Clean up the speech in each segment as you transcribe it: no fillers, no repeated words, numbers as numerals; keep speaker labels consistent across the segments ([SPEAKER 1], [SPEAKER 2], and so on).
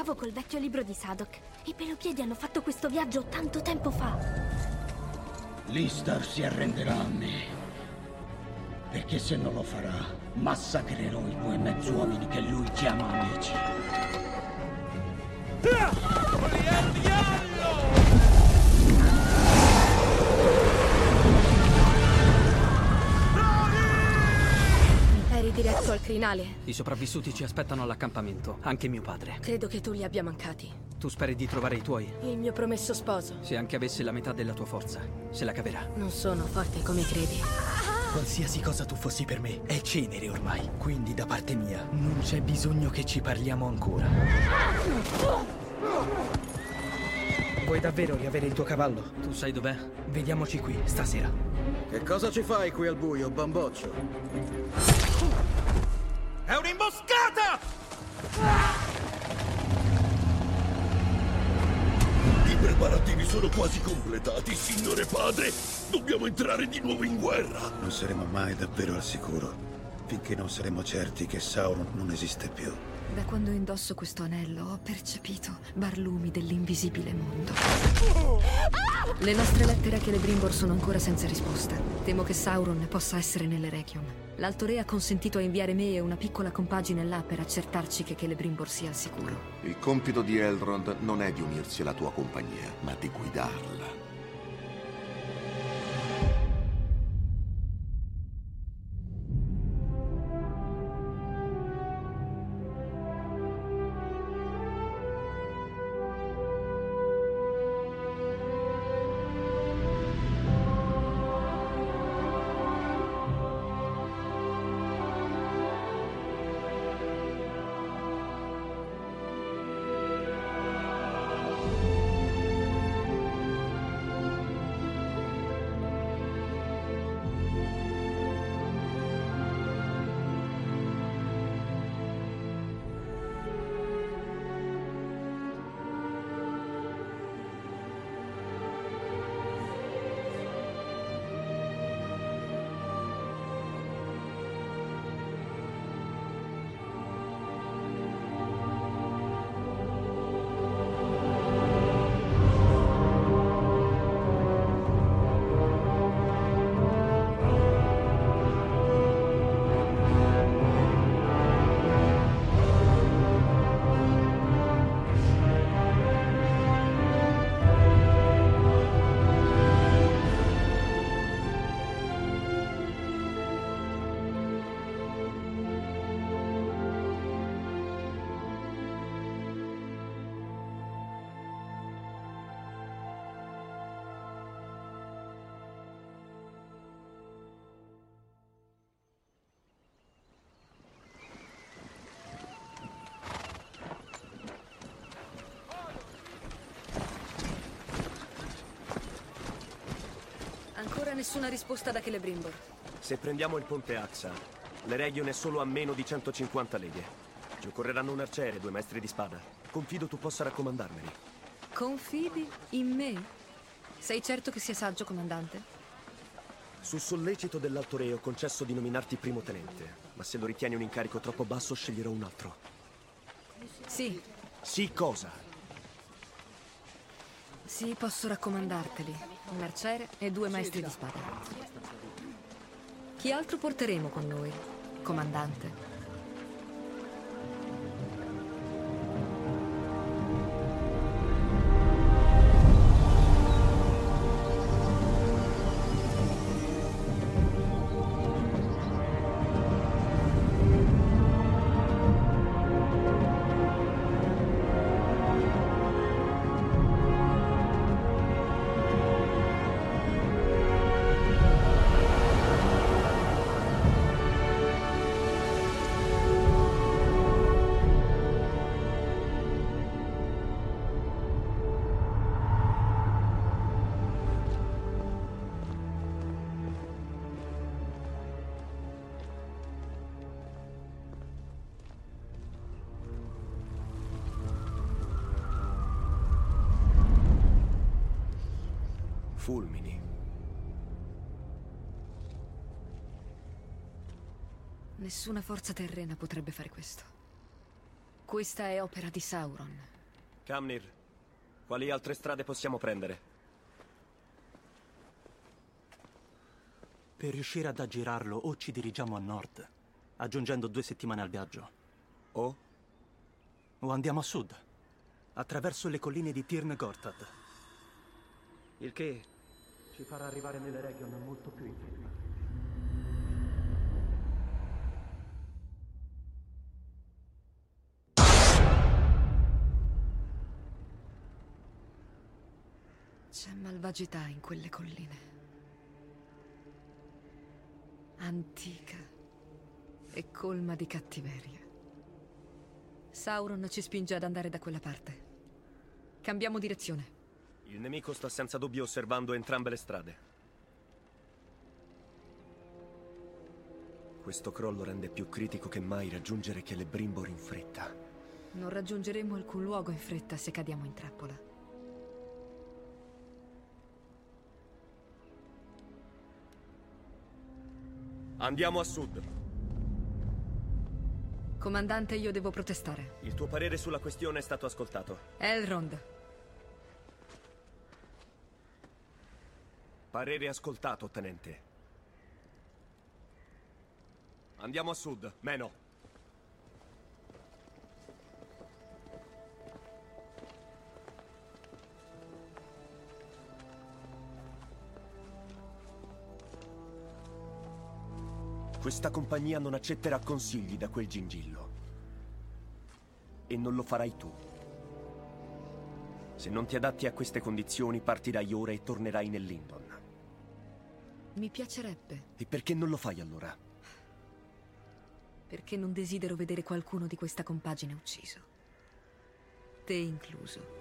[SPEAKER 1] Stavo col vecchio libro di Sadok. I Pelopiedi hanno fatto questo viaggio tanto tempo fa.
[SPEAKER 2] Listar si arrenderà a me. Perché se non lo farà, massacrerò i 2 mezzuomini che lui chiama amici.
[SPEAKER 3] Eri diretto al crinale?
[SPEAKER 4] I sopravvissuti ci aspettano all'accampamento, anche mio padre.
[SPEAKER 3] Credo che tu li abbia mancati.
[SPEAKER 4] Tu speri di trovare i tuoi?
[SPEAKER 3] Il mio promesso sposo.
[SPEAKER 4] Se anche avesse la metà della tua forza, se la caverà.
[SPEAKER 3] Non sono forte come credi.
[SPEAKER 5] Qualsiasi cosa tu fossi per me è cenere ormai. Quindi da parte mia non c'è bisogno che ci parliamo ancora. Vuoi davvero riavere il tuo cavallo?
[SPEAKER 4] Tu sai dov'è?
[SPEAKER 5] Vediamoci qui, stasera.
[SPEAKER 6] Che cosa ci fai qui al buio, bamboccio?
[SPEAKER 7] È un'imboscata!
[SPEAKER 8] I preparativi sono quasi completati, signore padre. Dobbiamo entrare di nuovo in guerra.
[SPEAKER 6] Non saremo mai davvero al sicuro finché non saremo certi che Sauron non esiste più.
[SPEAKER 9] Da quando indosso questo anello ho percepito barlumi dell'invisibile mondo. Le nostre lettere a Celebrimbor sono ancora senza risposta. Temo che Sauron possa essere nell'Erechion. L'Alto Re ha consentito a inviare me e una piccola compagine là per accertarci che Celebrimbor sia al sicuro.
[SPEAKER 10] Il compito di Elrond non è di unirsi alla tua compagnia, ma di guidarla.
[SPEAKER 9] Ancora nessuna risposta da Celebrimbor.
[SPEAKER 11] Se prendiamo il ponte Axa, l'Eregion è solo a meno di 150 leghe. Ci occorreranno un arciere e 2 maestri di spada. Confido tu possa raccomandarmeli.
[SPEAKER 9] Confidi in me? Sei certo che sia saggio, comandante?
[SPEAKER 11] Su sollecito dell'Alto Re ho concesso di nominarti primo tenente, ma se lo ritieni un incarico troppo basso sceglierò un altro.
[SPEAKER 9] Sì.
[SPEAKER 11] Sì, cosa?
[SPEAKER 9] Sì, posso raccomandarteli. Un arciere e 2 maestri di spada. Chi altro porteremo con noi, comandante?
[SPEAKER 11] Fulmini.
[SPEAKER 9] Nessuna forza terrena potrebbe fare questo. Questa è opera di Sauron.
[SPEAKER 11] Kamnir, quali altre strade possiamo prendere?
[SPEAKER 5] Per riuscire ad aggirarlo, o ci dirigiamo a nord, aggiungendo 2 settimane al viaggio.
[SPEAKER 11] O
[SPEAKER 5] andiamo a sud, attraverso le colline di Tirn Gortad. Il che ci farà arrivare nelle regioni molto più in fretta.
[SPEAKER 9] C'è malvagità in quelle colline. Antica e colma di cattiveria. Sauron ci spinge ad andare da quella parte. Cambiamo direzione.
[SPEAKER 11] Il nemico sta senza dubbio osservando entrambe le strade. Questo crollo rende più critico che mai raggiungere Celebrimbor in fretta.
[SPEAKER 9] Non raggiungeremo alcun luogo in fretta se cadiamo in trappola.
[SPEAKER 11] Andiamo a sud.
[SPEAKER 9] Comandante, io devo protestare.
[SPEAKER 11] Il tuo parere sulla questione è stato ascoltato.
[SPEAKER 9] Elrond.
[SPEAKER 11] Parere ascoltato, tenente. Andiamo a sud, meno. Questa compagnia non accetterà consigli da quel gingillo. E non lo farai tu. Se non ti adatti a queste condizioni, partirai ora e tornerai nel Lindon.
[SPEAKER 9] Mi piacerebbe.
[SPEAKER 11] E perché non lo fai allora?
[SPEAKER 9] Perché non desidero vedere qualcuno di questa compagine ucciso. Te incluso.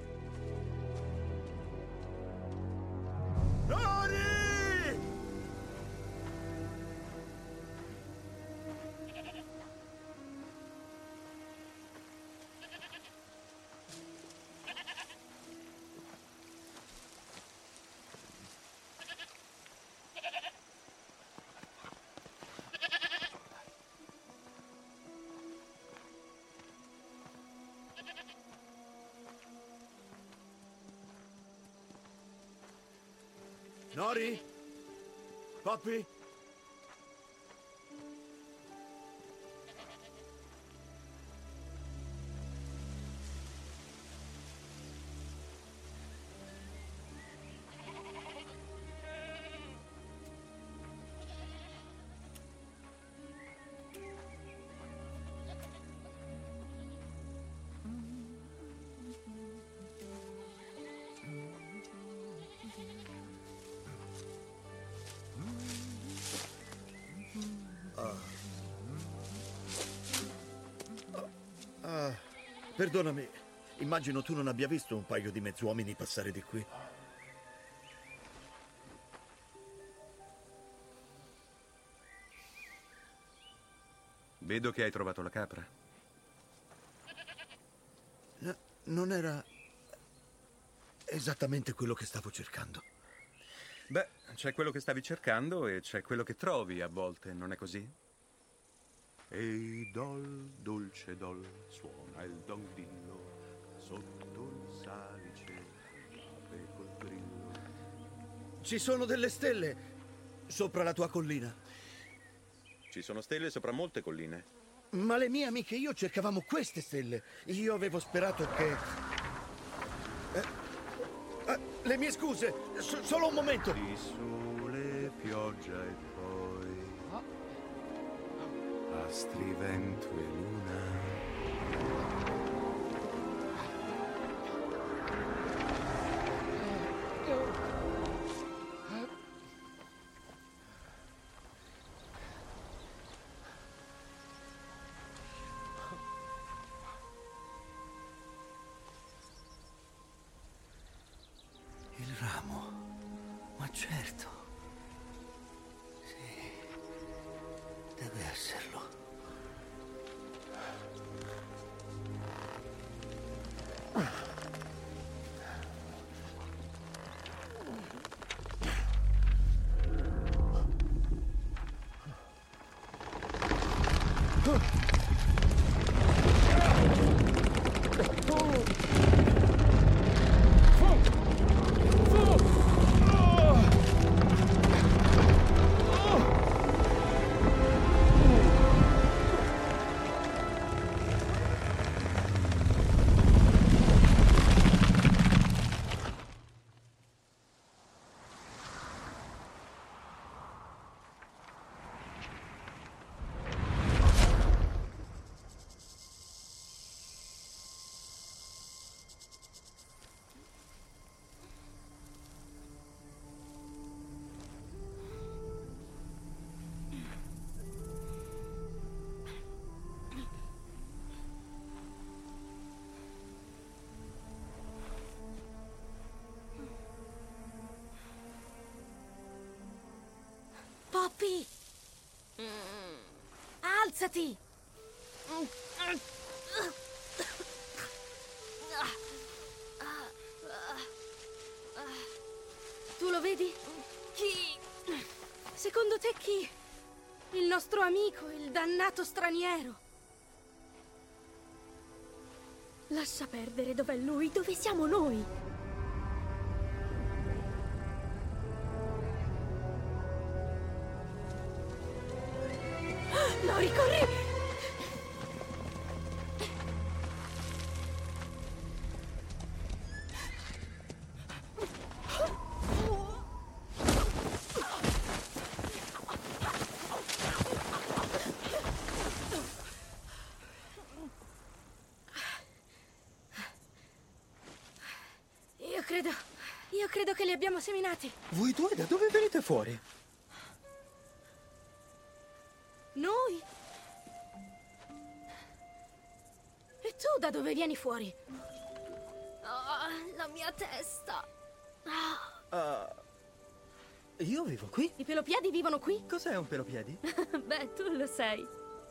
[SPEAKER 8] Nori? Poppy? Perdonami, immagino tu non abbia visto un paio di mezzuomini passare di qui.
[SPEAKER 12] Vedo che hai trovato la capra.
[SPEAKER 8] No, non era esattamente quello che stavo cercando.
[SPEAKER 12] Beh, c'è quello che stavi cercando e c'è quello che trovi a volte, non è così? Ehi dol, dolce dol, suona il dongillo, sotto il salice, l'ave col grillo.
[SPEAKER 8] Ci sono delle stelle sopra la tua collina.
[SPEAKER 12] Ci sono stelle sopra molte colline.
[SPEAKER 8] Ma le mie amiche e io cercavamo queste stelle. Io avevo sperato che... le mie scuse, solo un momento.
[SPEAKER 12] Di sole, pioggia e poi... astri, vento e luna.
[SPEAKER 8] Il ramo, ma certo. Sì, deve esserlo.
[SPEAKER 1] Alzati! Tu lo vedi? Chi? Secondo te chi? Il nostro amico, il dannato straniero. Lascia perdere, dov'è lui? Dove siamo noi? Lori, corri! Io credo che li abbiamo seminati.
[SPEAKER 5] Voi due da dove venite fuori?
[SPEAKER 1] Noi? E tu da dove vieni fuori? Oh, la mia testa.
[SPEAKER 5] Io vivo qui?
[SPEAKER 1] I pelopiedi vivono qui?
[SPEAKER 5] Cos'è un pelopiedi?
[SPEAKER 1] Beh, tu lo sei.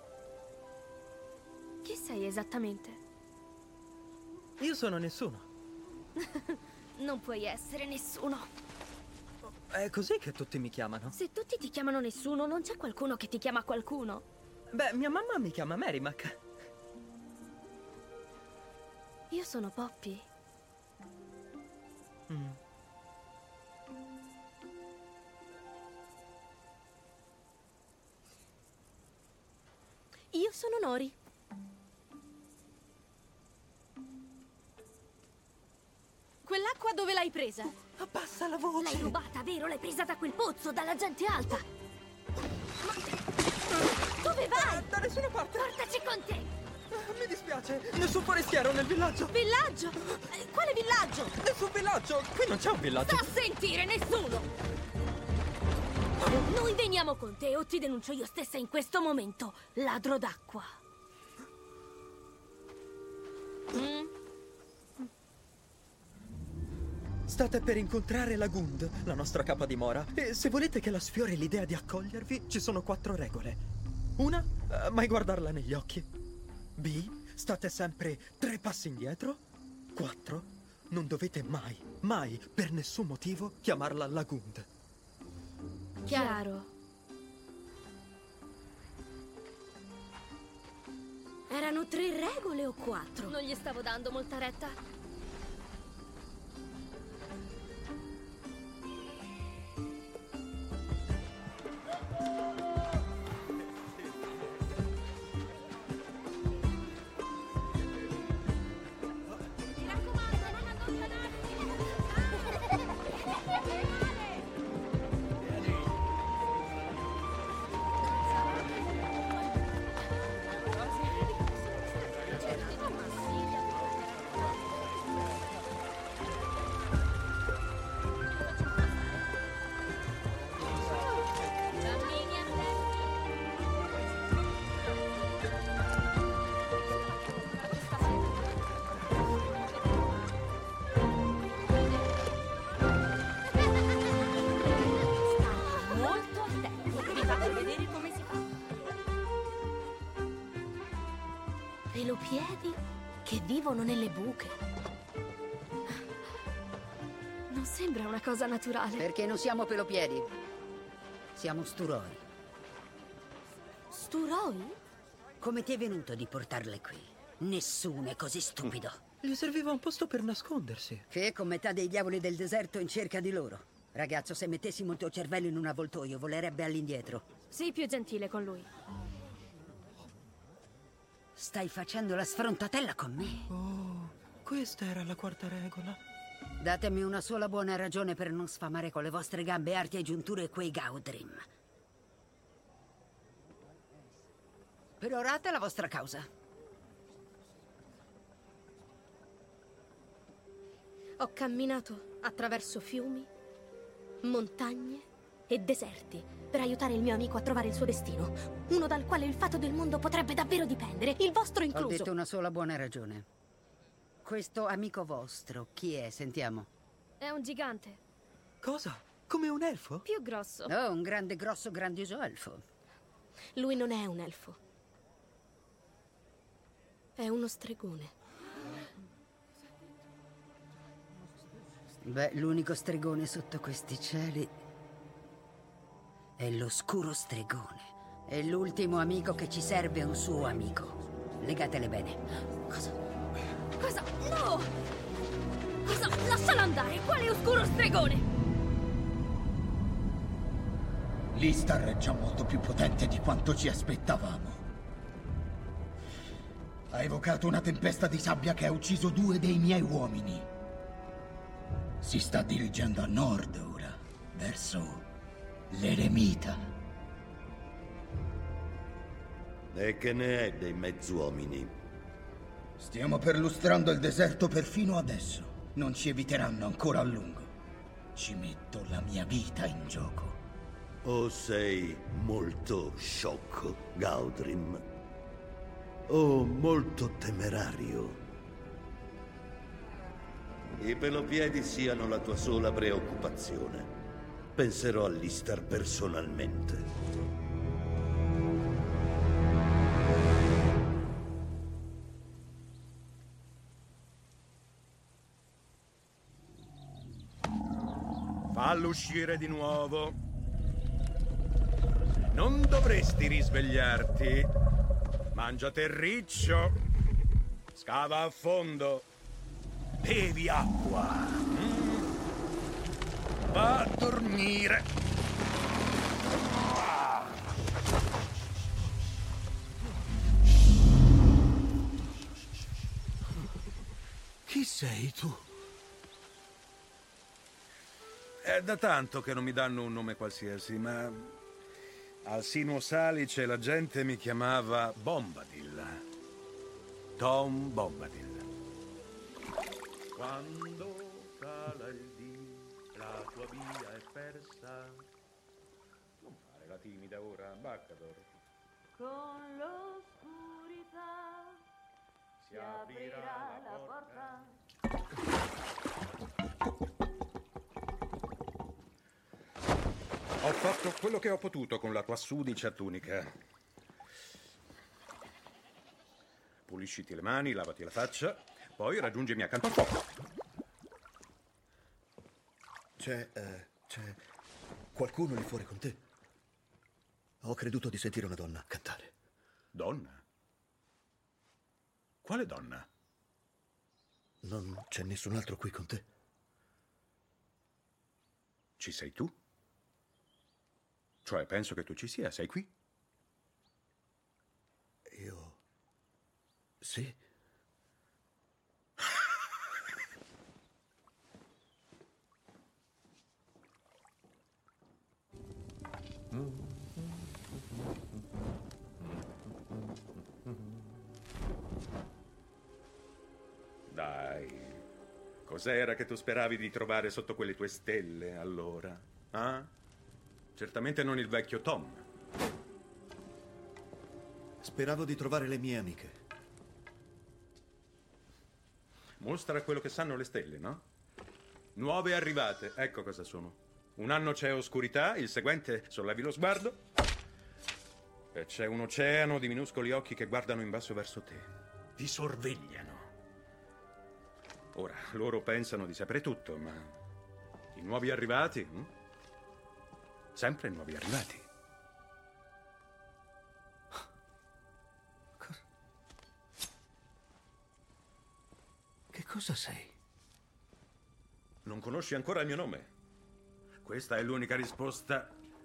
[SPEAKER 1] Chi sei esattamente?
[SPEAKER 5] Io sono nessuno.
[SPEAKER 1] Non puoi essere nessuno.
[SPEAKER 5] È così che tutti mi chiamano.
[SPEAKER 1] Se tutti ti chiamano nessuno, non c'è qualcuno che ti chiama qualcuno.
[SPEAKER 5] Beh, mia mamma mi chiama Merrimack.
[SPEAKER 1] Io sono Poppy. Io sono Nori. Quell'acqua dove l'hai presa?
[SPEAKER 5] Abbassa la voce!
[SPEAKER 1] L'hai rubata, vero? L'hai presa da quel pozzo, dalla gente alta. Ma... Dove vai?
[SPEAKER 5] Da nessuna parte!
[SPEAKER 1] Portaci con te!
[SPEAKER 5] Mi dispiace, nessun forestiero nel villaggio!
[SPEAKER 1] Villaggio? Quale villaggio?
[SPEAKER 5] Nessun villaggio! Qui non c'è un villaggio!
[SPEAKER 1] Sta a sentire, nessuno! Noi veniamo con te o ti denuncio io stessa in questo momento, ladro d'acqua.
[SPEAKER 5] State per incontrare la Gund, la nostra capa dimora. E se volete che la sfiori l'idea di accogliervi, ci sono 4 regole. 1, mai guardarla negli occhi. B, state sempre 3 passi indietro. 4, non dovete mai, per nessun motivo, chiamarla la Gund.
[SPEAKER 1] Chiaro. Erano 3 regole o 4? Non gli stavo dando molta retta. Pelopiedi che vivono nelle buche. Non sembra una cosa naturale.
[SPEAKER 13] Perché non siamo pelopiedi. Siamo sturoi.
[SPEAKER 1] Sturoi?
[SPEAKER 13] Come ti è venuto di portarle qui? Nessuno è così stupido.
[SPEAKER 5] Gli serviva un posto per nascondersi.
[SPEAKER 13] Che con metà dei diavoli del deserto in cerca di loro. Ragazzo, se mettessimo il tuo cervello in un avvoltoio, volerebbe all'indietro.
[SPEAKER 1] Sii più gentile con lui.
[SPEAKER 13] Stai facendo la sfrontatella con me.
[SPEAKER 5] Oh, questa era la 4ª regola.
[SPEAKER 13] Datemi una sola buona ragione per non sfamare con le vostre gambe, arti e giunture quei Gaudrim. Perorate la vostra causa.
[SPEAKER 1] Ho camminato attraverso fiumi, montagne e deserti per aiutare il mio amico a trovare il suo destino, uno dal quale il fato del mondo potrebbe davvero dipendere, il vostro incluso.
[SPEAKER 13] Ho detto una sola buona ragione. Questo amico vostro, chi è? Sentiamo.
[SPEAKER 1] È un gigante.
[SPEAKER 5] Cosa? Come un elfo?
[SPEAKER 1] Più grosso.
[SPEAKER 13] Oh, un grande, grosso, grandioso elfo.
[SPEAKER 1] Lui non è un elfo. È uno stregone.
[SPEAKER 13] Beh, l'unico stregone sotto questi cieli è l'oscuro stregone. E l'ultimo amico che ci serve è un suo amico. Legatele bene.
[SPEAKER 1] Cosa? Cosa? No! Cosa? Lascialo andare! Quale oscuro stregone?
[SPEAKER 2] L'Istar è già molto più potente di quanto ci aspettavamo. Ha evocato una tempesta di sabbia che ha ucciso 2 dei miei uomini. Si sta dirigendo a nord ora, verso l'eremita.
[SPEAKER 8] E che ne è dei mezzuomini?
[SPEAKER 2] Stiamo perlustrando il deserto perfino adesso. Non ci eviteranno ancora a lungo. Ci metto la mia vita in gioco.
[SPEAKER 8] O sei molto sciocco, Gaudrim? O molto temerario? I pelopiedi siano la tua sola preoccupazione. Penserò all'Istar personalmente.
[SPEAKER 12] Fallo uscire di nuovo. Non dovresti risvegliarti. Mangia terriccio. Scava a fondo. Bevi acqua. Va a dormire.
[SPEAKER 8] Chi sei tu?
[SPEAKER 12] È da tanto che non mi danno un nome qualsiasi, ma al Sinuo Salice la gente mi chiamava Bombadil. Tom Bombadil. Quando cala il dì, la tua via è persa. Non fare la timida ora, Baccador.
[SPEAKER 14] Con l'oscurità si aprirà la porta.
[SPEAKER 12] Ho fatto quello che ho potuto con la tua sudicia tunica. Pulisciti le mani, lavati la faccia, poi raggiungimi accanto al fuoco.
[SPEAKER 15] C'è qualcuno lì fuori con te? Ho creduto di sentire una donna cantare.
[SPEAKER 12] Donna? Quale donna?
[SPEAKER 15] Non c'è nessun altro qui con te?
[SPEAKER 12] Ci sei tu? Cioè, penso che tu ci sia. Sei qui?
[SPEAKER 15] Io... sì.
[SPEAKER 12] Dai, cos'era che tu speravi di trovare sotto quelle tue stelle, allora? Ah? Certamente non il vecchio Tom.
[SPEAKER 15] Speravo di trovare le mie amiche.
[SPEAKER 12] Mostra quello che sanno le stelle, no? Nuove arrivate, ecco cosa sono. Un anno c'è oscurità, il seguente sollevi lo sguardo e c'è un oceano di minuscoli occhi che guardano in basso verso te. Ti sorvegliano. Ora, loro pensano di sapere tutto, ma i nuovi arrivati... Sempre nuovi arrivati.
[SPEAKER 15] Che cosa sei?
[SPEAKER 12] Non conosci ancora il mio nome? Questa è l'unica risposta.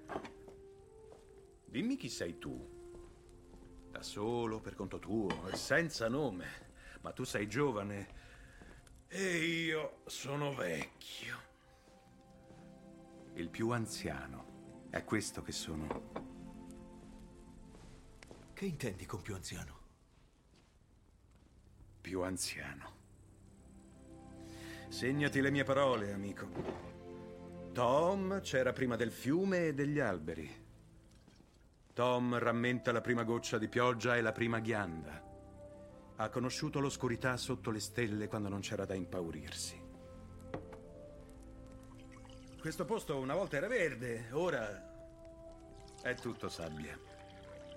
[SPEAKER 12] Dimmi chi sei tu. Da solo, per conto tuo, e senza nome. Ma tu sei giovane e io sono vecchio. Il più anziano. È questo che sono.
[SPEAKER 15] Che intendi con più anziano?
[SPEAKER 12] Più anziano. Segnati le mie parole, amico. Tom c'era prima del fiume e degli alberi. Tom rammenta la prima goccia di pioggia e la prima ghianda. Ha conosciuto l'oscurità sotto le stelle quando non c'era da impaurirsi. Questo posto una volta era verde, ora è tutto sabbia.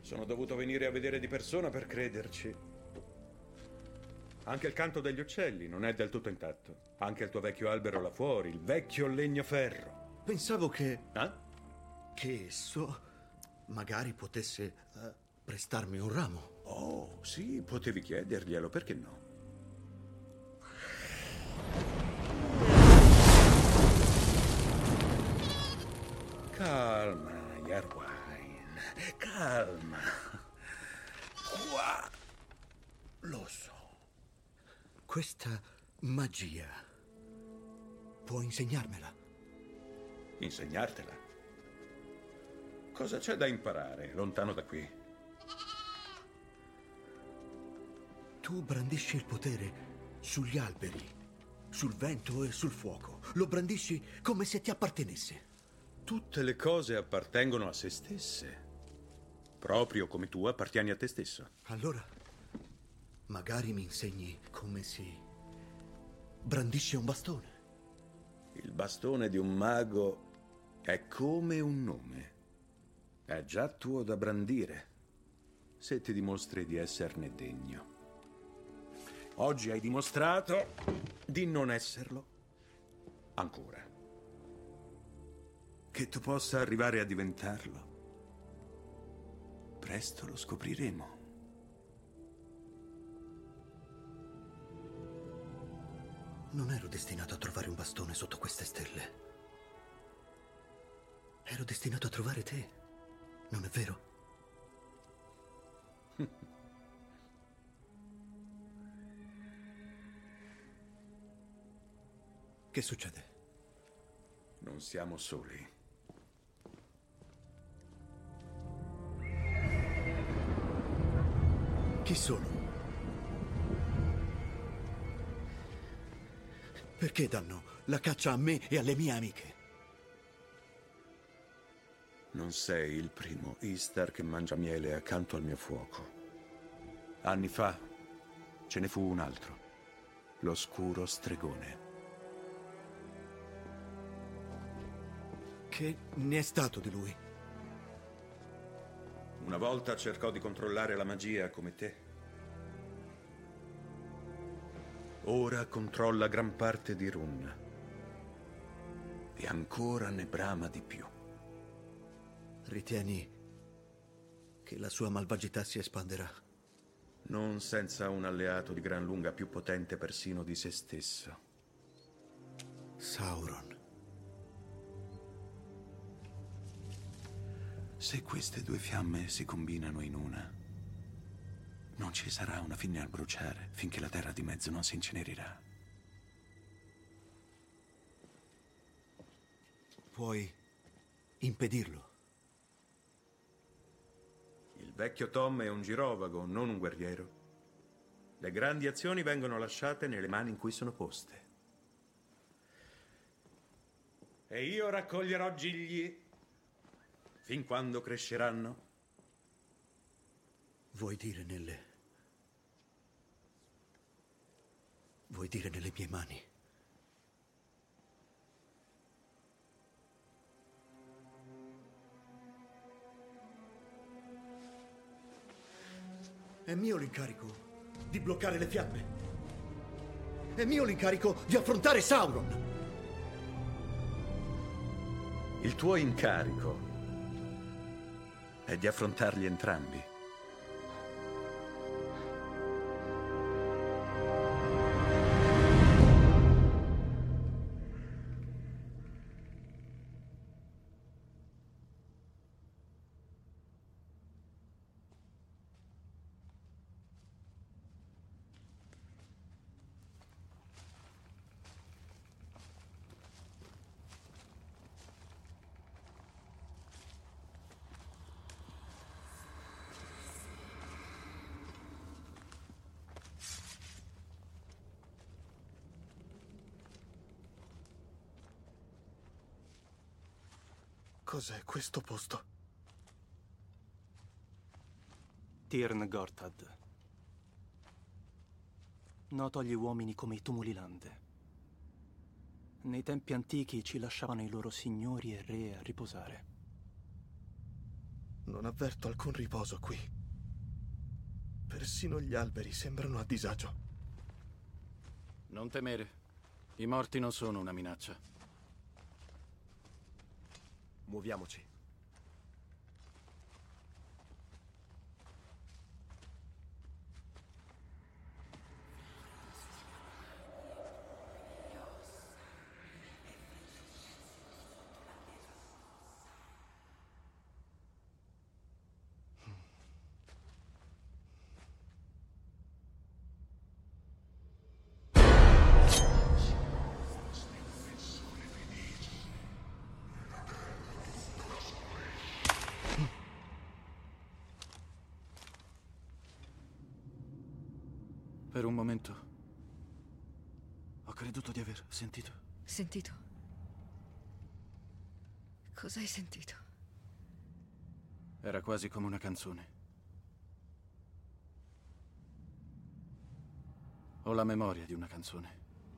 [SPEAKER 12] Sono dovuto venire a vedere di persona per crederci. Anche il canto degli uccelli non è del tutto intatto. Anche il tuo vecchio albero là fuori, il vecchio legno ferro.
[SPEAKER 15] Pensavo che...
[SPEAKER 12] Eh?
[SPEAKER 15] Che esso magari potesse prestarmi un ramo.
[SPEAKER 12] Oh, sì, potevi chiederglielo, perché no? Calma, Yarwine. Calma. Qua. Lo so.
[SPEAKER 15] Questa magia. Può insegnarmela?
[SPEAKER 12] Insegnartela? Cosa c'è da imparare, lontano da qui?
[SPEAKER 15] Tu brandisci il potere sugli alberi, sul vento e sul fuoco. Lo brandisci come se ti appartenesse.
[SPEAKER 12] Tutte le cose appartengono a se stesse. Proprio come tu appartieni a te stesso.
[SPEAKER 15] Allora, magari mi insegni come si brandisce un bastone.
[SPEAKER 12] Il bastone di un mago è come un nome. È già tuo da brandire, se ti dimostri di esserne degno. Oggi hai dimostrato di non esserlo ancora. Che tu possa arrivare a diventarlo, presto lo scopriremo.
[SPEAKER 15] Non ero destinato a trovare un bastone sotto queste stelle. Ero destinato a trovare te, non è vero? Che succede?
[SPEAKER 12] Non siamo soli.
[SPEAKER 15] Chi sono? Perché danno la caccia a me e alle mie amiche?
[SPEAKER 12] Non sei il primo Istar che mangia miele accanto al mio fuoco. Anni fa ce ne fu un altro, l'oscuro stregone.
[SPEAKER 15] Che ne è stato di lui?
[SPEAKER 12] Una volta cercò di controllare la magia come te. Ora controlla gran parte di Run. E ancora ne brama di più.
[SPEAKER 15] Ritieni che la sua malvagità si espanderà?
[SPEAKER 12] Non senza un alleato di gran lunga più potente persino di se stesso.
[SPEAKER 15] Sauron.
[SPEAKER 12] Se queste due fiamme si combinano in una, non ci sarà una fine al bruciare finché la terra di mezzo non si incenerirà.
[SPEAKER 15] Puoi impedirlo.
[SPEAKER 12] Il vecchio Tom è un girovago, non un guerriero. Le grandi azioni vengono lasciate nelle mani in cui sono poste. E io raccoglierò gigli fin quando cresceranno.
[SPEAKER 15] Vuoi dire nelle mie mani? È mio l'incarico di bloccare le fiamme. È mio l'incarico di affrontare Sauron.
[SPEAKER 12] Il tuo incarico è di affrontarli entrambi.
[SPEAKER 16] Cos'è questo posto?
[SPEAKER 17] Tirn Gortad. Noto agli uomini come i tumuli lande. Nei tempi antichi ci lasciavano i loro signori e re a riposare.
[SPEAKER 16] Non avverto alcun riposo qui. Persino gli alberi sembrano a disagio.
[SPEAKER 18] Non temere. I morti non sono una minaccia.
[SPEAKER 11] Muoviamoci.
[SPEAKER 18] Per un momento ho creduto di aver sentito.
[SPEAKER 9] Sentito? Cosa hai sentito?
[SPEAKER 18] Era quasi come una canzone. Ho la memoria di una canzone.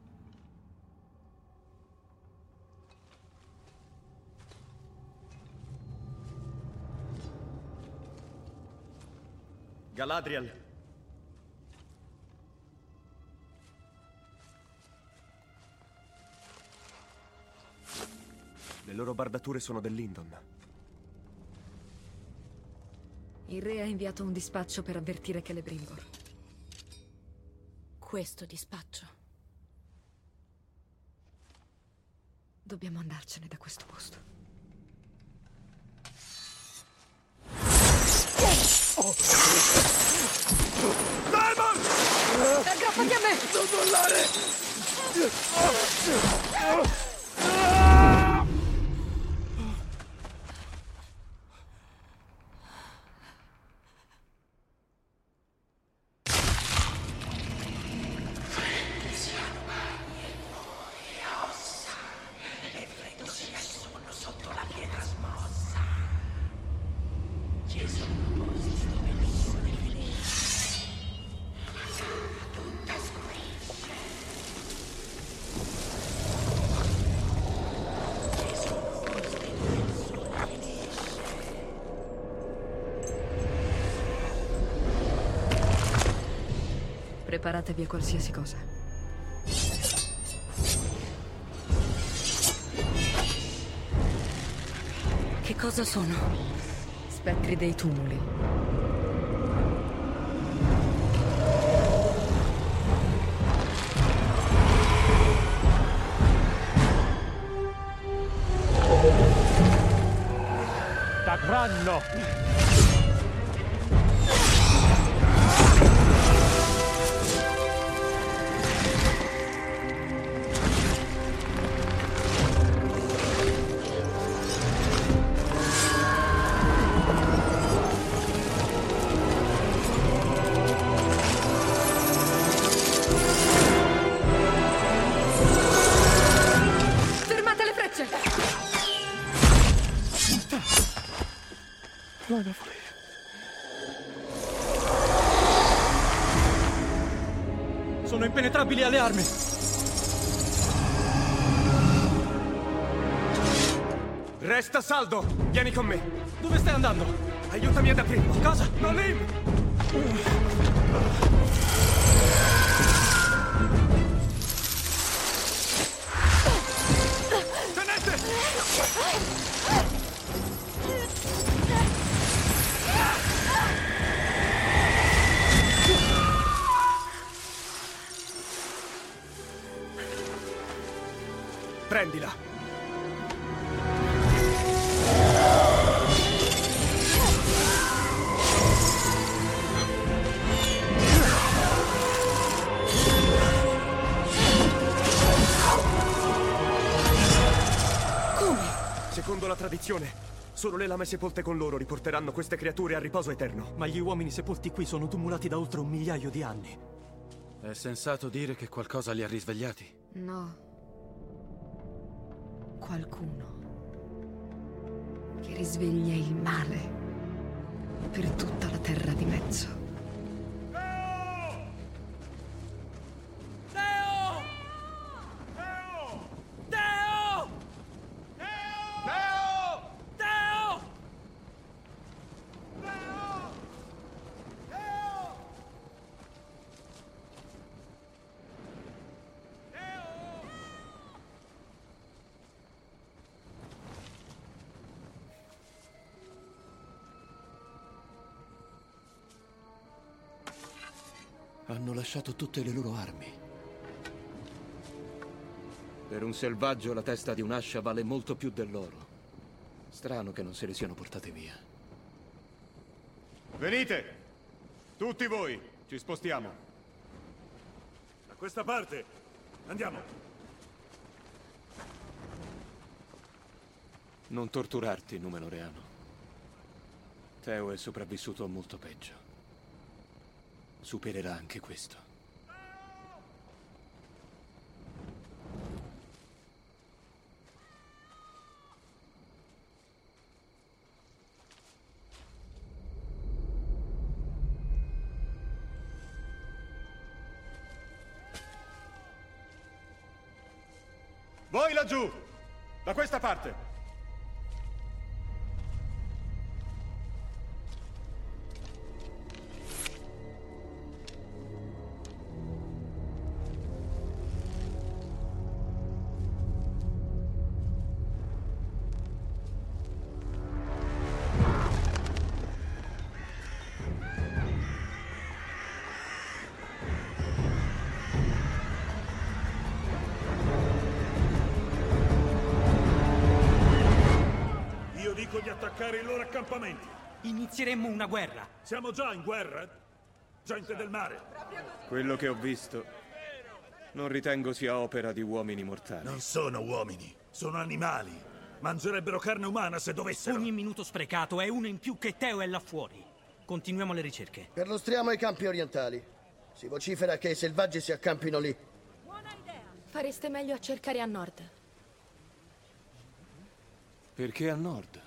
[SPEAKER 11] Galadriel! Le loro bardature sono del Lindon.
[SPEAKER 9] Il re ha inviato un dispaccio per avvertire Celebrimbor.
[SPEAKER 1] Questo dispaccio.
[SPEAKER 9] Dobbiamo andarcene da questo posto.
[SPEAKER 7] Daemon!
[SPEAKER 9] Aggrappati a me!
[SPEAKER 7] Non mollare!
[SPEAKER 9] Preparatevi a qualsiasi cosa.
[SPEAKER 1] Che cosa sono?
[SPEAKER 9] Spettri dei tumuli.
[SPEAKER 7] T'agranno!
[SPEAKER 9] Fermate le frecce!
[SPEAKER 5] Sono impenetrabili alle armi!
[SPEAKER 11] Resta saldo! Vieni con me!
[SPEAKER 5] Dove stai andando?
[SPEAKER 11] Aiutami ad aprirlo!
[SPEAKER 5] Cosa?
[SPEAKER 11] Non lì! Prendila!
[SPEAKER 1] Come?
[SPEAKER 11] Secondo la tradizione, solo le lame sepolte con loro riporteranno queste creature a riposo eterno.
[SPEAKER 5] Ma gli uomini sepolti qui sono tumulati da oltre 1 migliaio di anni.
[SPEAKER 18] È sensato dire che qualcosa li ha risvegliati.
[SPEAKER 9] No. Qualcuno che risveglia il male per tutta la terra di mezzo.
[SPEAKER 19] Hanno lasciato tutte le loro armi. Per un selvaggio la testa di un'ascia vale molto più dell'oro. Strano che non se le siano portate via.
[SPEAKER 20] Venite! Tutti voi! Ci spostiamo.
[SPEAKER 8] Da questa parte! Andiamo!
[SPEAKER 19] Non torturarti, Numenoreano. Teo è sopravvissuto a molto peggio. Supererà anche questo.
[SPEAKER 20] Voi laggiù! Da questa parte!
[SPEAKER 8] Di attaccare i loro accampamenti.
[SPEAKER 4] Inizieremmo una guerra.
[SPEAKER 8] Siamo già in guerra? Gente del mare.
[SPEAKER 19] Quello che ho visto non ritengo sia opera di uomini mortali.
[SPEAKER 8] Non sono uomini, sono animali. Mangerebbero carne umana se dovessero.
[SPEAKER 4] Ogni minuto sprecato è uno in più che Teo è là fuori. Continuiamo le ricerche.
[SPEAKER 21] Perlustriamo i campi orientali. Si vocifera che i selvaggi si accampino lì.
[SPEAKER 3] Fareste meglio a cercare a nord.
[SPEAKER 19] Perché a nord?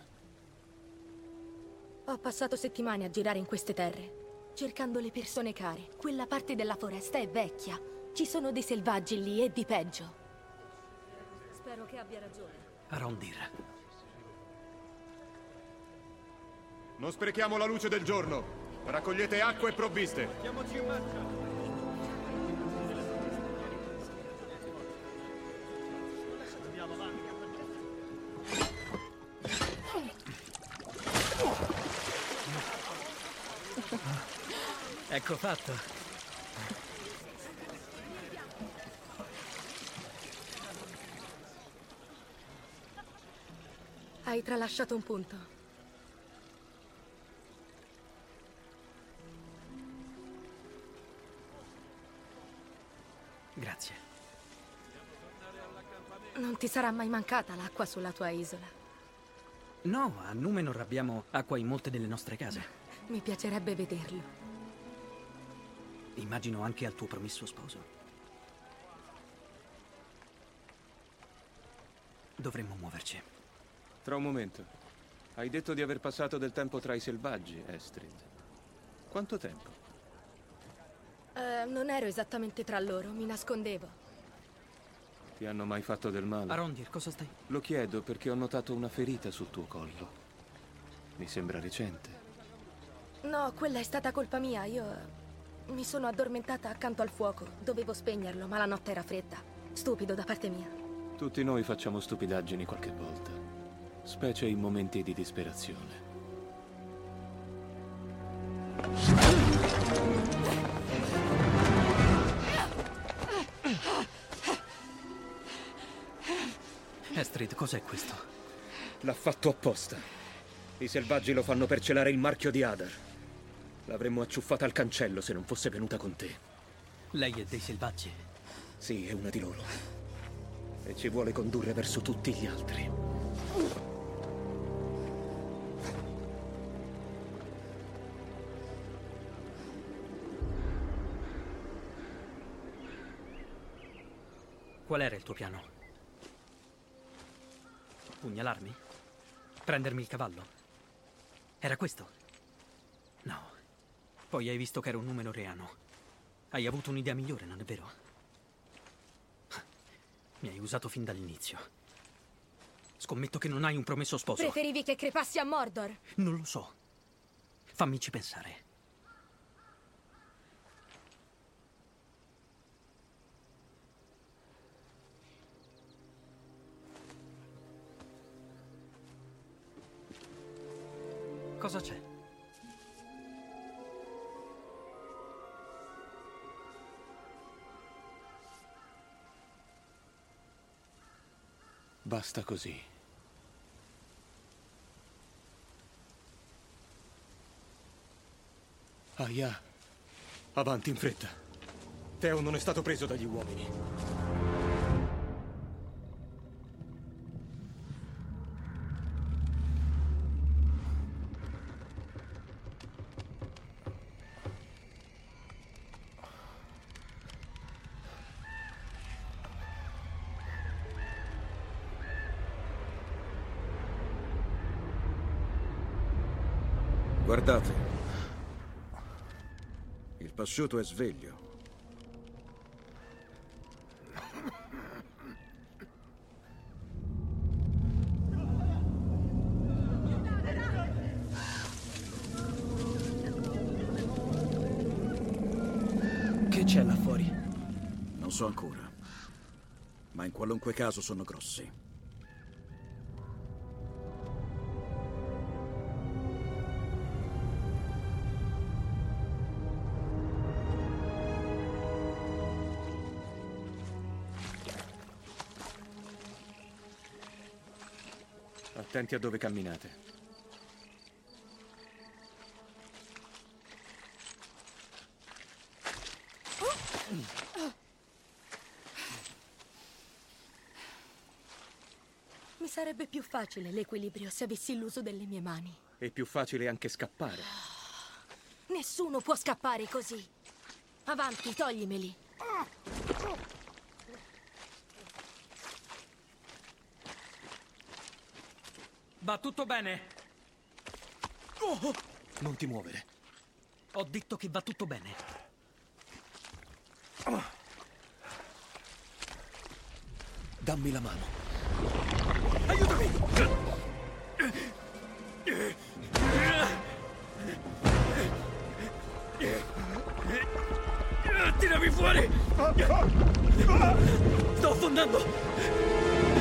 [SPEAKER 3] Ho passato settimane a girare in queste terre, cercando le persone care. Quella parte della foresta è vecchia. Ci sono dei selvaggi lì e di peggio.
[SPEAKER 14] Spero che abbia ragione.
[SPEAKER 4] Arondir.
[SPEAKER 20] Non sprechiamo la luce del giorno. Raccogliete acqua e provviste.
[SPEAKER 5] Mettiamoci in marcia.
[SPEAKER 4] Ecco fatto.
[SPEAKER 3] Hai tralasciato un punto.
[SPEAKER 4] Grazie.
[SPEAKER 3] Non ti sarà mai mancata l'acqua sulla tua isola?
[SPEAKER 4] No, a Numenor abbiamo acqua in molte delle nostre case.
[SPEAKER 3] Mi piacerebbe vederlo.
[SPEAKER 4] Immagino anche al tuo promesso sposo. Dovremmo muoverci.
[SPEAKER 19] Tra un momento. Hai detto di aver passato del tempo tra i selvaggi, Estrid. Quanto tempo?
[SPEAKER 3] Non ero esattamente tra loro, mi nascondevo.
[SPEAKER 19] Ti hanno mai fatto del male?
[SPEAKER 4] Arondir, cosa stai?
[SPEAKER 19] Lo chiedo perché ho notato una ferita sul tuo collo. Mi sembra recente.
[SPEAKER 3] No, quella è stata colpa mia. Io mi sono addormentata accanto al fuoco. Dovevo spegnerlo, ma la notte era fredda. Stupido da parte mia.
[SPEAKER 19] Tutti noi facciamo stupidaggini qualche volta, specie in momenti di disperazione.
[SPEAKER 4] Estrid, cos'è questo?
[SPEAKER 19] L'ha fatto apposta. I selvaggi lo fanno per celare il marchio di Hadar. L'avremmo acciuffata al cancello se non fosse venuta con te.
[SPEAKER 4] Lei è dei selvaggi?
[SPEAKER 19] Sì, è una di loro. E ci vuole condurre verso tutti gli altri.
[SPEAKER 4] Qual era il tuo piano? Pugnalarmi? Prendermi il cavallo? Era questo? No. Poi hai visto che ero un Numenoreano. Hai avuto un'idea migliore, non è vero? Mi hai usato fin dall'inizio. Scommetto che non hai un promesso sposo.
[SPEAKER 3] Preferivi che crepassi a Mordor?
[SPEAKER 4] Non lo so. Fammici pensare. Cosa c'è?
[SPEAKER 19] Basta così. Aya, avanti in fretta. Teo non è stato preso dagli uomini.
[SPEAKER 6] Guardate. Il pasciuto è sveglio.
[SPEAKER 17] Che c'è là fuori?
[SPEAKER 6] Non so ancora. Ma in qualunque caso sono grossi.
[SPEAKER 19] Attenti a dove camminate.
[SPEAKER 3] Mi sarebbe più facile l'equilibrio se avessi l'uso delle mie mani.
[SPEAKER 19] È più facile anche scappare.
[SPEAKER 3] Nessuno può scappare così. Avanti, toglimeli.
[SPEAKER 4] Va tutto bene?
[SPEAKER 19] Non ti muovere.
[SPEAKER 4] Ho detto che va tutto bene.
[SPEAKER 19] Dammi la mano.
[SPEAKER 4] Aiutami! Tirami fuori! Sto affondando!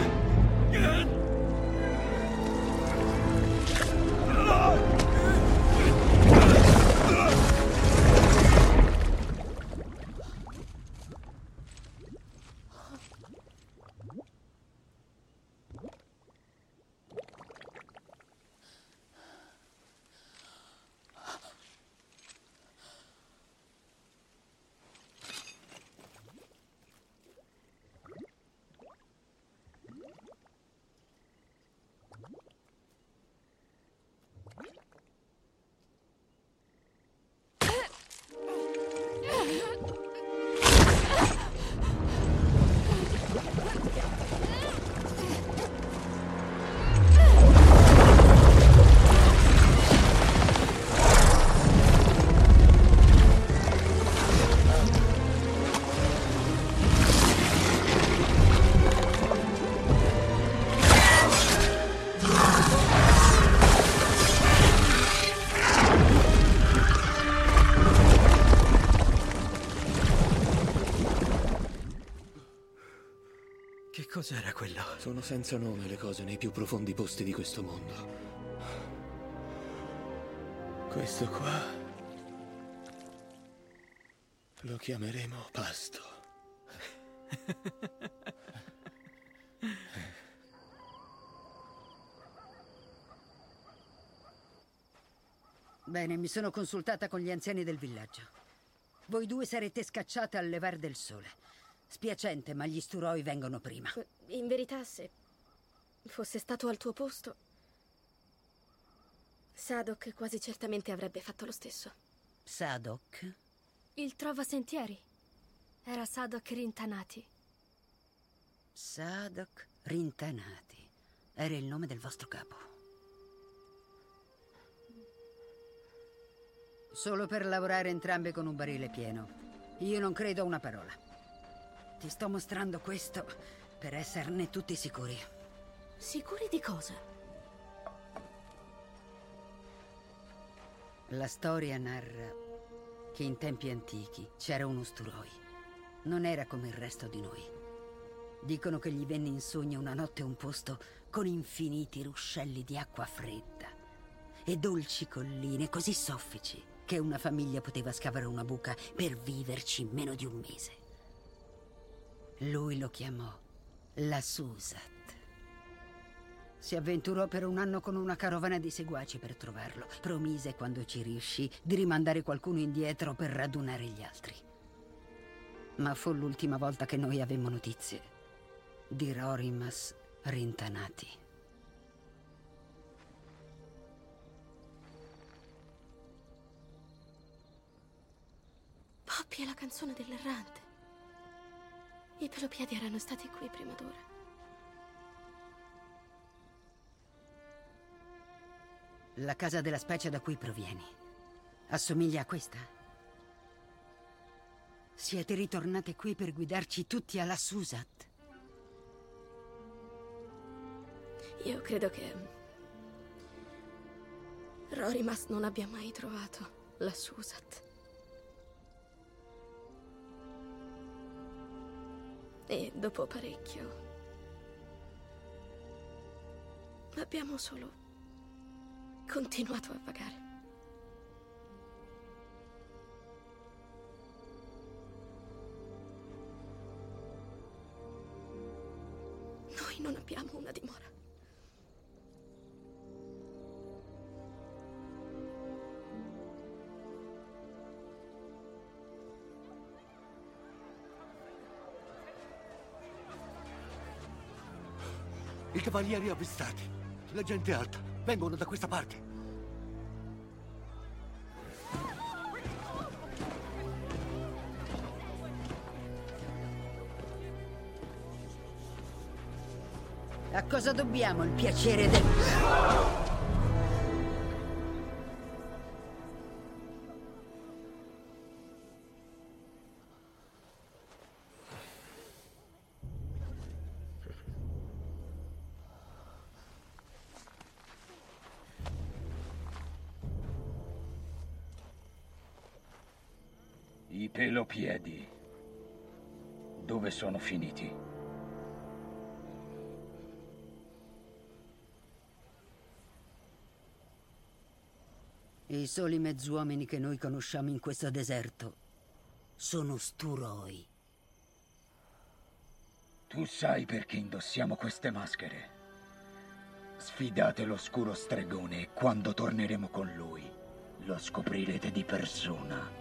[SPEAKER 4] Che cos'era quello?
[SPEAKER 19] Sono senza nome le cose nei più profondi posti di questo mondo. Questo qua lo chiameremo pasto.
[SPEAKER 13] Bene, mi sono consultata con gli anziani del villaggio. Voi due sarete scacciate al levar del sole. Spiacente, ma gli sturoi vengono prima.
[SPEAKER 1] In verità, se fosse stato al tuo posto, Sadok quasi certamente avrebbe fatto lo stesso.
[SPEAKER 13] Sadok?
[SPEAKER 1] Il trova sentieri. Era Sadok Rintanati.
[SPEAKER 13] Sadok Rintanati. Era il nome del vostro capo. Solo per lavorare entrambe con un barile pieno. Io non credo a una parola. Ti sto mostrando questo per esserne tutti sicuri.
[SPEAKER 1] Sicuri di cosa?
[SPEAKER 13] La storia narra che in tempi antichi c'era uno Sturoi. Non era come il resto di noi. Dicono che gli venne in sogno una notte un posto con infiniti ruscelli di acqua fredda e dolci colline così soffici che una famiglia poteva scavare una buca per viverci in meno di un mese. Lui lo chiamò la Susat. Si avventurò per un anno con una carovana di seguaci per trovarlo. Promise, quando ci riuscì, di rimandare qualcuno indietro per radunare gli altri. Ma fu l'ultima volta che noi avemmo notizie di Rorimas rintanati.
[SPEAKER 1] Poppy è la canzone dell'errante. I Pelopiedi erano stati qui prima d'ora.
[SPEAKER 13] La casa della specie da cui provieni assomiglia a questa? Siete ritornate qui per guidarci tutti alla Susat?
[SPEAKER 1] Io credo che Rorimas non abbia mai trovato la Susat. E dopo parecchio abbiamo solo continuato a vagare. Noi non abbiamo una dimora.
[SPEAKER 15] I cavalieri avvistati. La gente alta. Vengono da questa parte.
[SPEAKER 13] A cosa dobbiamo il piacere del...
[SPEAKER 2] I Pelopiedi. Dove sono finiti?
[SPEAKER 13] I soli mezzuomini che noi conosciamo in questo deserto sono Sturoi.
[SPEAKER 2] Tu sai perché indossiamo queste maschere? Sfidate l'oscuro stregone e quando torneremo con lui lo scoprirete di persona.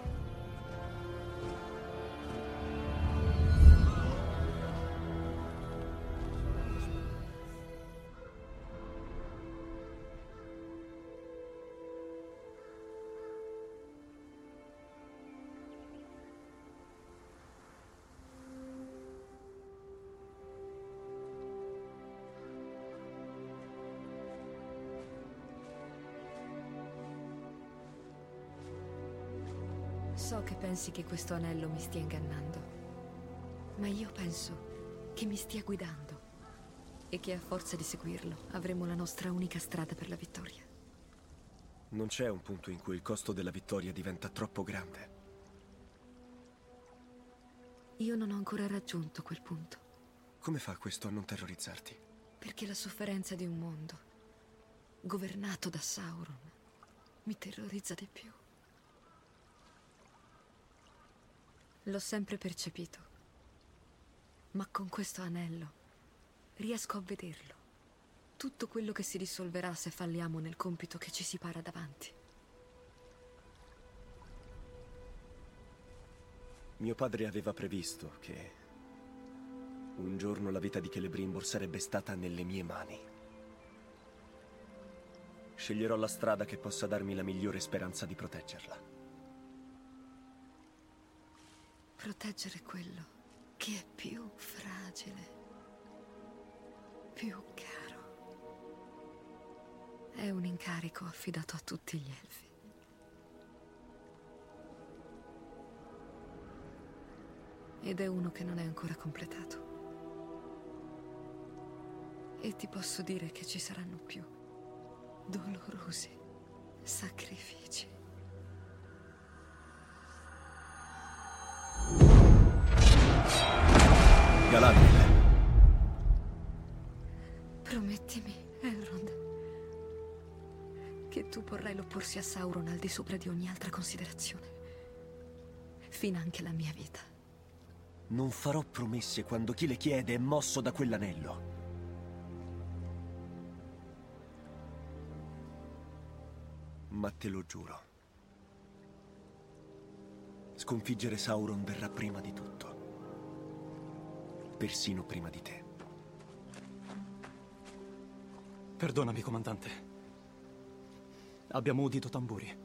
[SPEAKER 9] So che pensi che questo anello mi stia ingannando, ma io penso che mi stia guidando e che a forza di seguirlo avremo la nostra unica strada per la vittoria.
[SPEAKER 11] Non c'è un punto in cui il costo della vittoria diventa troppo grande.
[SPEAKER 9] Io non ho ancora raggiunto quel punto.
[SPEAKER 11] Come fa questo a non terrorizzarti?
[SPEAKER 9] Perché la sofferenza di un mondo governato da Sauron mi terrorizza di più. L'ho sempre percepito, ma con questo anello riesco a vederlo. Tutto quello che si risolverà se falliamo nel compito che ci si para davanti.
[SPEAKER 11] Mio padre aveva previsto che un giorno la vita di Celebrimbor sarebbe stata nelle mie mani. Sceglierò la strada che possa darmi la migliore speranza di proteggerla.
[SPEAKER 9] Proteggere quello che è più fragile, più caro. È un incarico affidato a tutti gli elfi. Ed è uno che non è ancora completato. E ti posso dire che ci saranno più dolorosi sacrifici.
[SPEAKER 11] Galadriel.
[SPEAKER 9] Promettimi, Elrond, che tu porrai l'opporsi a Sauron al di sopra di ogni altra considerazione, finanche la mia vita.
[SPEAKER 11] Non farò promesse quando chi le chiede è mosso da quell'anello. Ma te lo giuro. Sconfiggere Sauron verrà prima di tutto. Persino prima di te.
[SPEAKER 17] Perdonami, comandante. Abbiamo udito tamburi.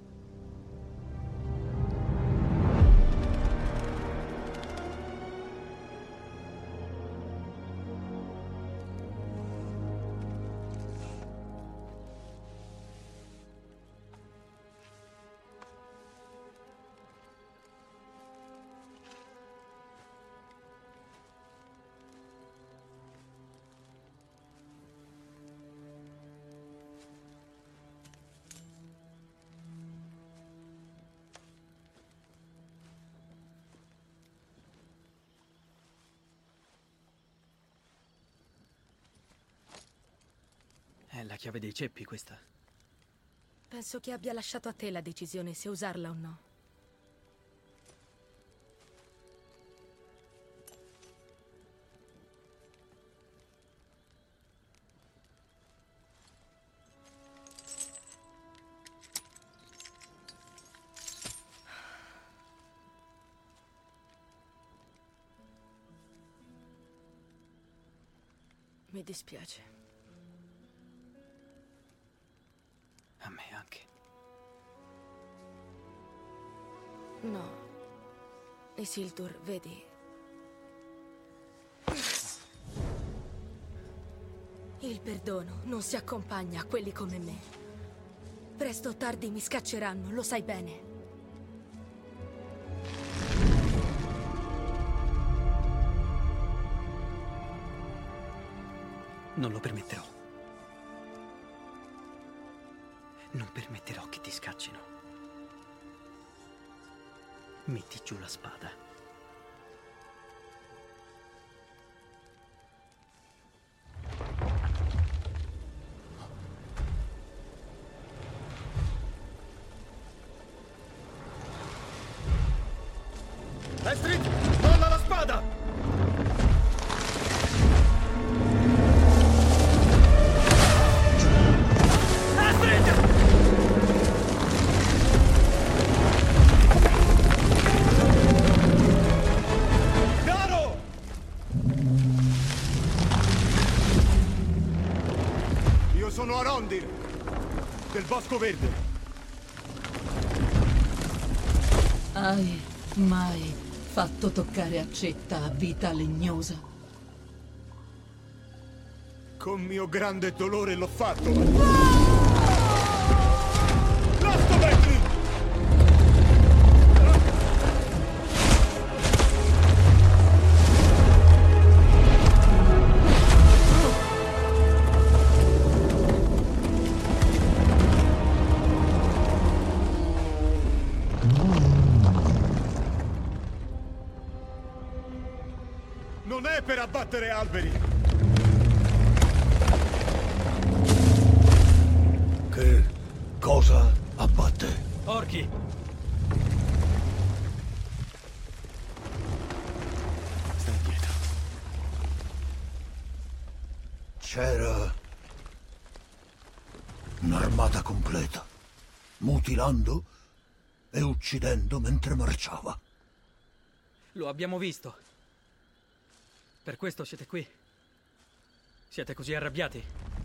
[SPEAKER 4] È la chiave dei ceppi, questa.
[SPEAKER 3] Penso che abbia lasciato a te la decisione se usarla o no. Mi dispiace.
[SPEAKER 4] A me anche.
[SPEAKER 3] No. Isildur, vedi. Il perdono non si accompagna a quelli come me. Presto o tardi mi scacceranno, lo sai bene.
[SPEAKER 4] Non lo permetterò. Non permetterò che ti scaccino. Metti giù la spada.
[SPEAKER 7] Estrid, molla la spada!
[SPEAKER 20] Sono Arondir, del Bosco Verde.
[SPEAKER 10] Hai mai fatto toccare accetta a vita legnosa?
[SPEAKER 20] Con mio grande dolore l'ho fatto. Lastovetri! Non è per abbattere alberi!
[SPEAKER 15] Che cosa abbatte?
[SPEAKER 4] Orchi!
[SPEAKER 17] Stai indietro.
[SPEAKER 15] C'era un'armata completa, mutilando e uccidendo mentre marciava.
[SPEAKER 4] Lo abbiamo visto. Per questo siete qui? Siete così arrabbiati?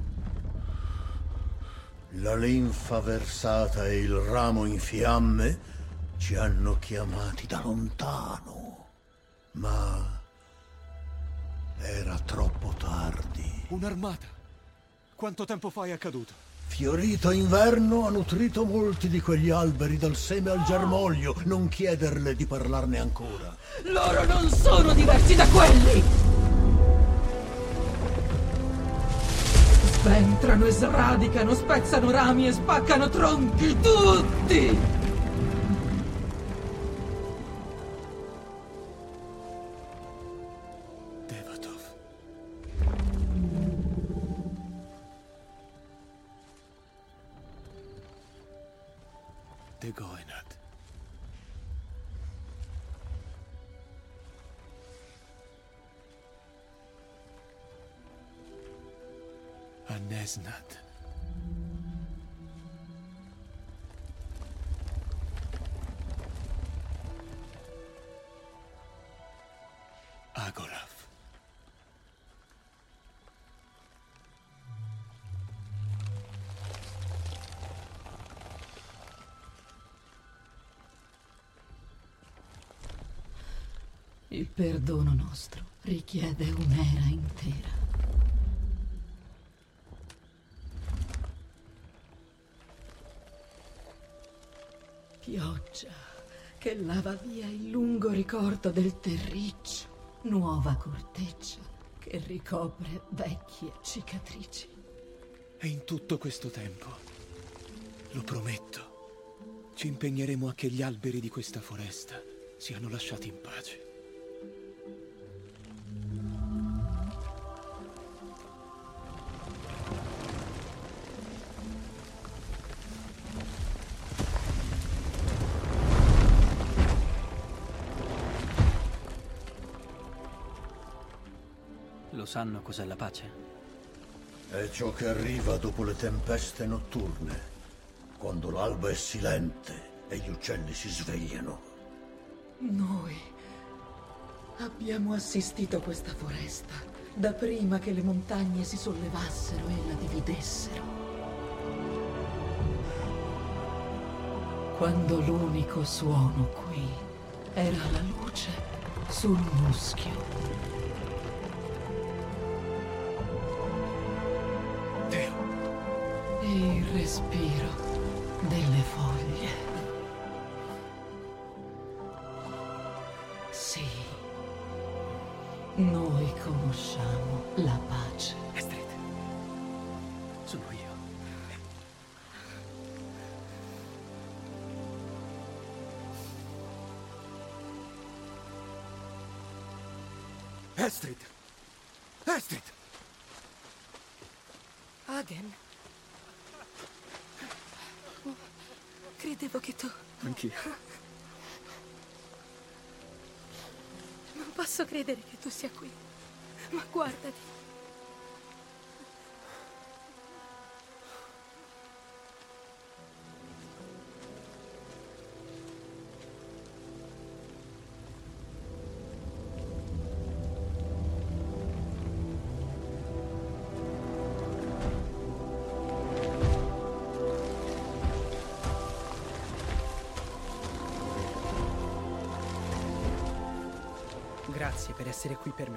[SPEAKER 15] La linfa versata e il ramo in fiamme ci hanno chiamati da lontano, ma era troppo tardi.
[SPEAKER 17] Un'armata? Quanto tempo fa è accaduto?
[SPEAKER 15] Fiorito inverno ha nutrito molti di quegli alberi dal seme al germoglio. Non chiederle di parlarne ancora.
[SPEAKER 10] Loro non sono diversi da quelli! Sventrano e sradicano, spezzano rami e spaccano tronchi, tutti!
[SPEAKER 17] Devatov. De Goenad. Anesnad.
[SPEAKER 15] Agolaf.
[SPEAKER 10] Il perdono nostro richiede un'era intera. Pioggia che lava via il lungo ricordo del terriccio, nuova corteccia che ricopre vecchie cicatrici.
[SPEAKER 19] E in tutto questo tempo, lo prometto, ci impegneremo a che gli alberi di questa foresta siano lasciati in pace.
[SPEAKER 4] Lo sanno cos'è la pace?
[SPEAKER 15] È ciò che arriva dopo le tempeste notturne, quando l'alba è silente e gli uccelli si svegliano.
[SPEAKER 10] Noi abbiamo assistito questa foresta da prima che le montagne si sollevassero e la dividessero. Quando l'unico suono qui era la luce sul muschio. E il respiro delle foglie. Sì, noi conosciamo la pace.
[SPEAKER 4] Astrid, sono io.
[SPEAKER 7] Astrid! Astrid!
[SPEAKER 3] Hagen? Credevo che tu...
[SPEAKER 4] Anch'io.
[SPEAKER 3] Non posso credere che tu sia qui. Ma guardati.
[SPEAKER 4] Grazie per essere qui per me.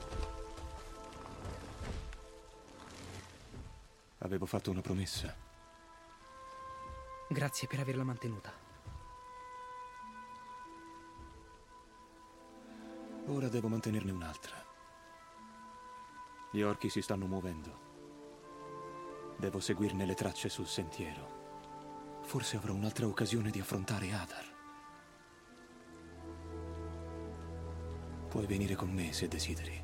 [SPEAKER 19] Avevo fatto una promessa.
[SPEAKER 4] Grazie per averla mantenuta.
[SPEAKER 19] Ora devo mantenerne un'altra. Gli orchi si stanno muovendo. Devo seguirne le tracce sul sentiero. Forse avrò un'altra occasione di affrontare Adar. Puoi venire con me se desideri.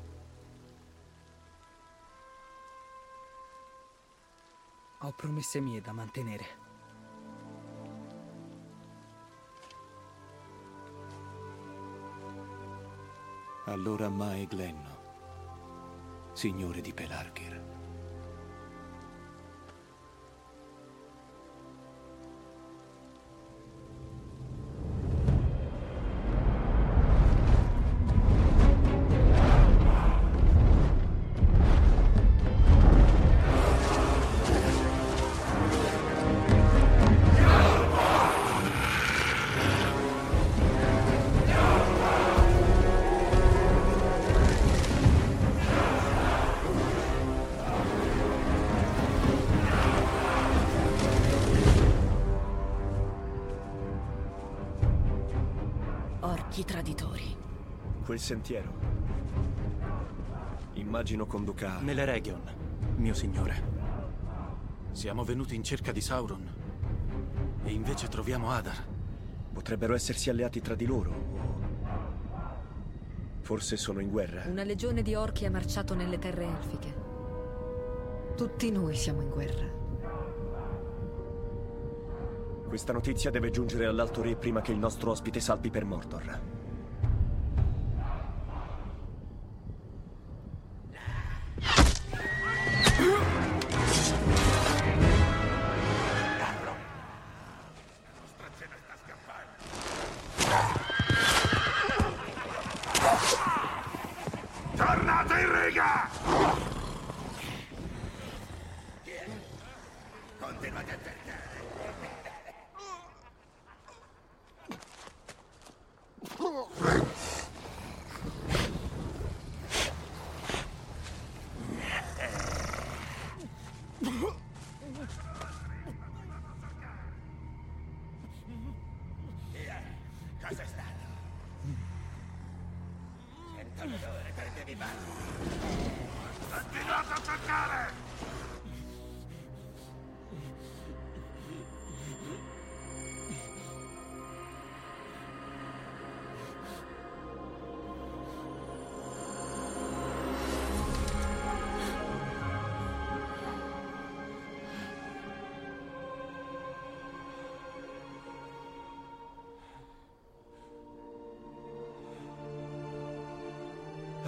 [SPEAKER 4] Ho promesse mie da mantenere.
[SPEAKER 19] Allora Mae Glenno, signore di Pelargir.
[SPEAKER 3] Orchi traditori.
[SPEAKER 11] Quel sentiero. Immagino conduca...
[SPEAKER 18] Nelle Region, mio signore. Siamo venuti in cerca di Sauron e invece troviamo Adar.
[SPEAKER 11] Potrebbero essersi alleati tra di loro. Forse sono in guerra.
[SPEAKER 9] Una legione di orchi è marciato nelle terre elfiche. Tutti noi siamo in guerra.
[SPEAKER 11] Questa notizia deve giungere all'Alto Re prima che il nostro ospite salpi per Mordor.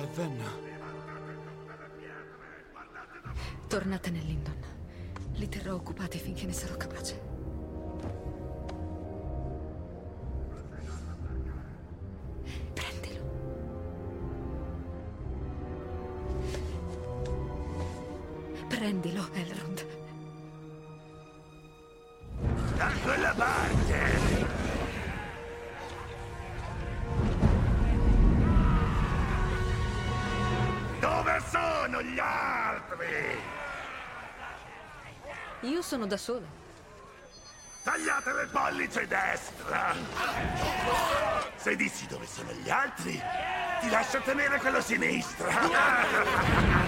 [SPEAKER 18] Ravenna.
[SPEAKER 9] Tornate nell'Indon. Li terrò occupati finché ne sarò capace. Prendilo. Prendilo, Elrond.
[SPEAKER 8] Da quella parte! Dove sono gli altri?
[SPEAKER 9] Io sono da sola.
[SPEAKER 8] Tagliate le pollice destra! Se dici dove sono gli altri, ti lascio tenere quello sinistra!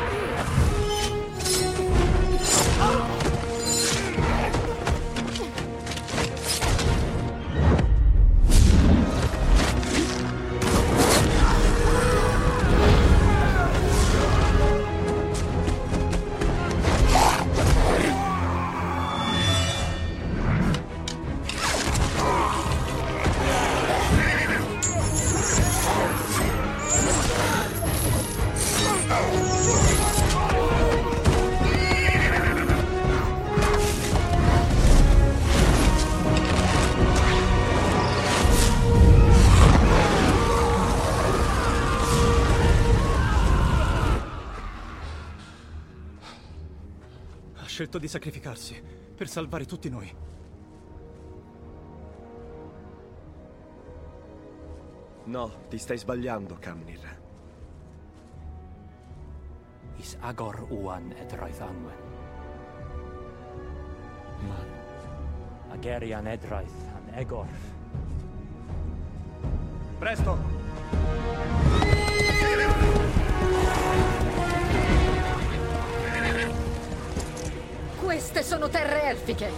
[SPEAKER 17] Ha scelto di sacrificarsi per salvare tutti noi.
[SPEAKER 11] No, ti stai sbagliando, Camnir.
[SPEAKER 12] Is Agor Uan et Roith Anwen. Man. Agerian Edroith an Egor.
[SPEAKER 17] Presto!
[SPEAKER 9] Queste sono terre elfiche.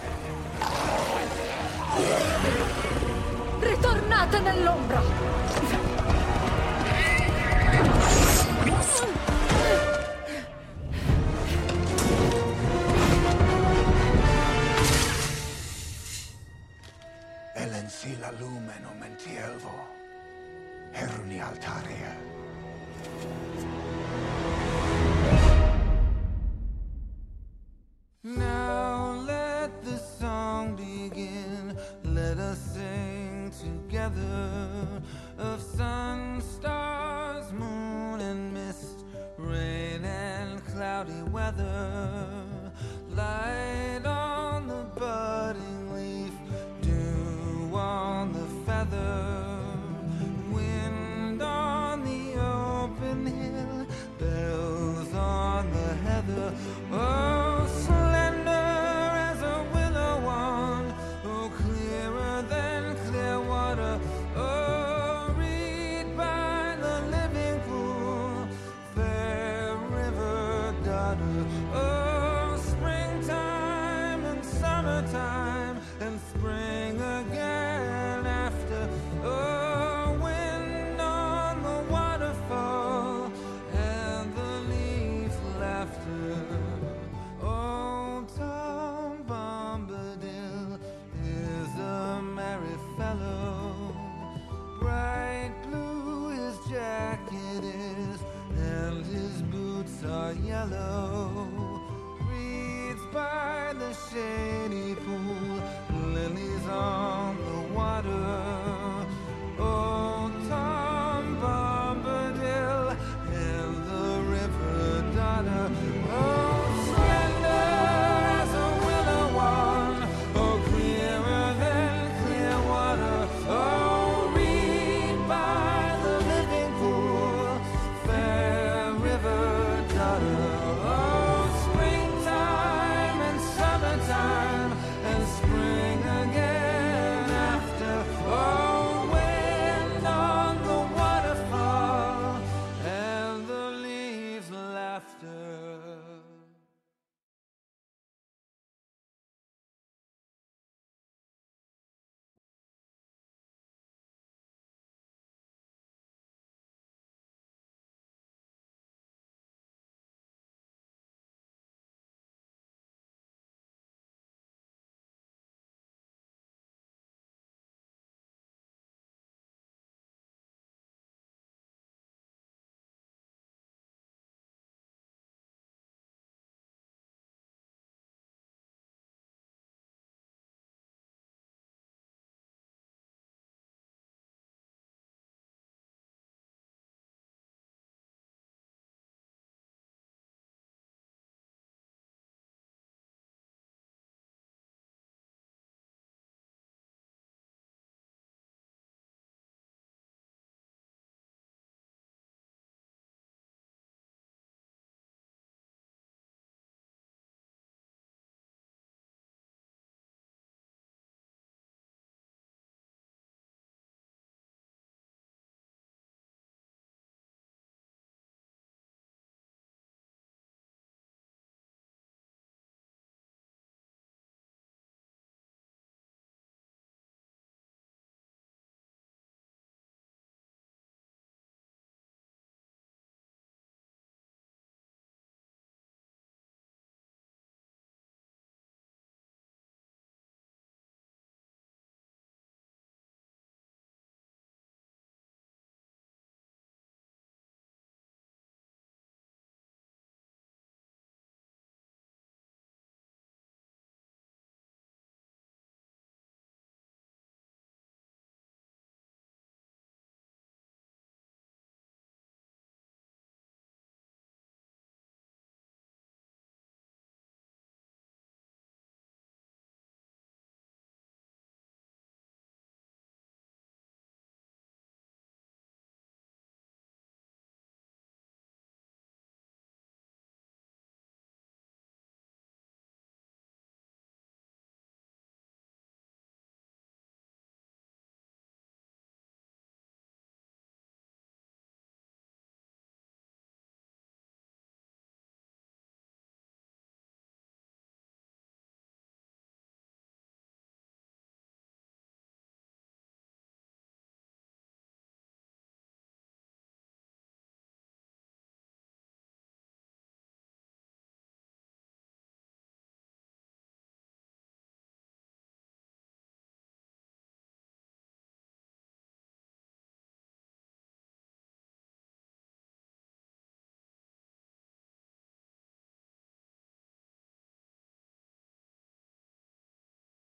[SPEAKER 9] Ritornate nell'ombra.
[SPEAKER 15] Elensila lumen mentielvo. Heruni altaria.
[SPEAKER 22] Now let the song begin. Let us sing together of sun, stars, moon, and mist, rain and cloudy weather. Light on the budding leaf, dew on the feather, wind on the open hill, bells on the heather. Oh, slender as a willow wand, oh, clearer than clear water. Oh, reed by the living pool, fair river daughter. Oh, springtime and summertime and spring again.